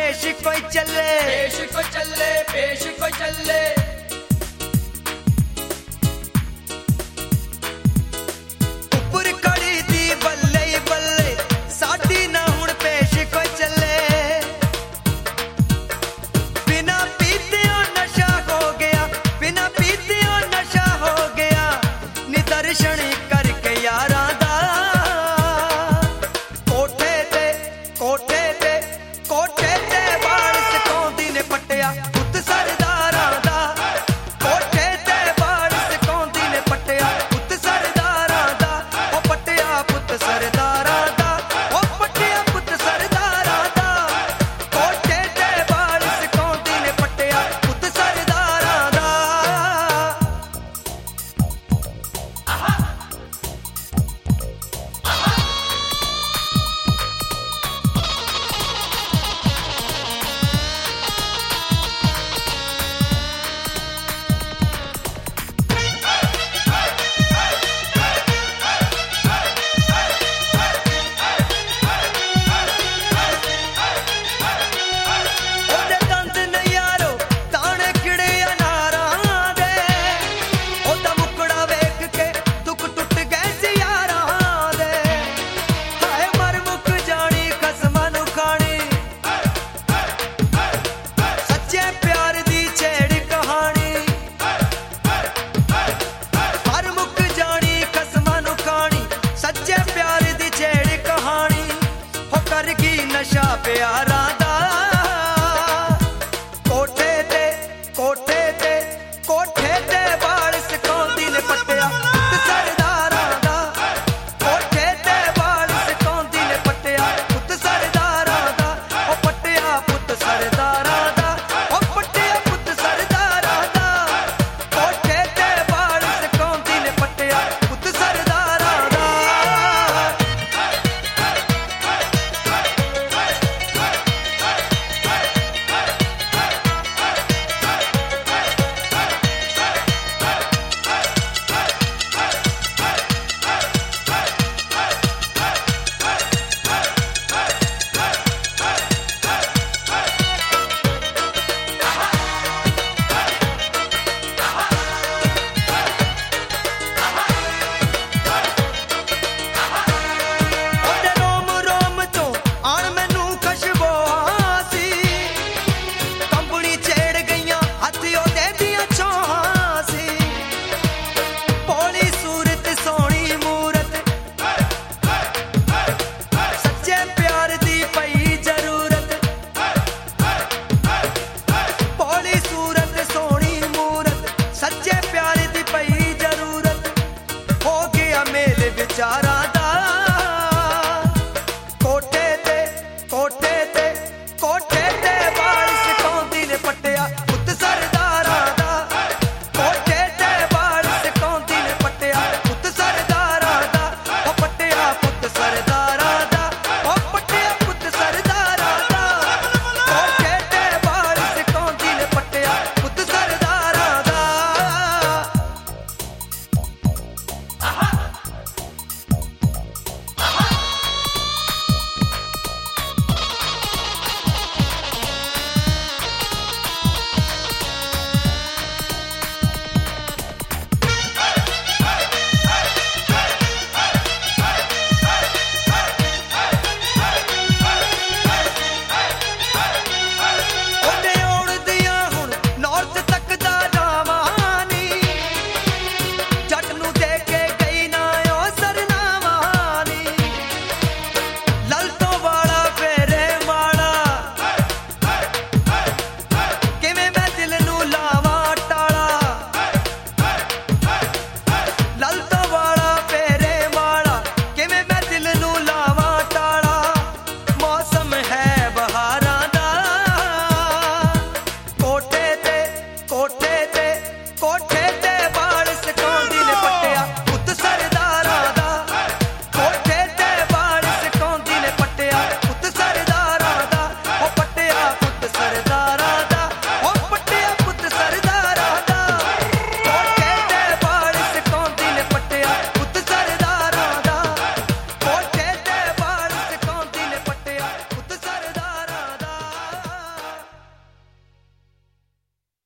पेश कोई चले, पेश कोई चले, पेश कोई चले। उपर खड़ी दी बल्ले बल्ले साडी ना हुण पेश कोई चले। बिना पीते नशा हो गया, बिना पीते नशा हो गया, निदर्शन करके यारां दा। कोठे ते कोठे ते कोठे ते बाल सकाउंदी ने पट्टिया पुੱਤ सरदारां दा। कोठे ते बाल सकाउंदी ने पट्टिया पुੱਤ सरदारां दा। ओ पट्टिया पुੱਤ सरदारां दा, ओ पट्टिया पुੱਤ सरदारां दा। कोठे ते बाल सकाउंदी ने पट्टिया पुੱਤ सरदारां दा। ओदे दंद नयारो ताने किड़े अनारां दे। ओदा मुकड़ा वेख के दुख टुट गए सी यारां दे। हाय मर मुक जानी कसमां नू खानी, सच्चे प्यार दी छेड़ कहानी। मर मुक जानी कसमां नू खानी, सच्चे प्यार दी छेड़ कहानी। हो कर गई नशा प्यारां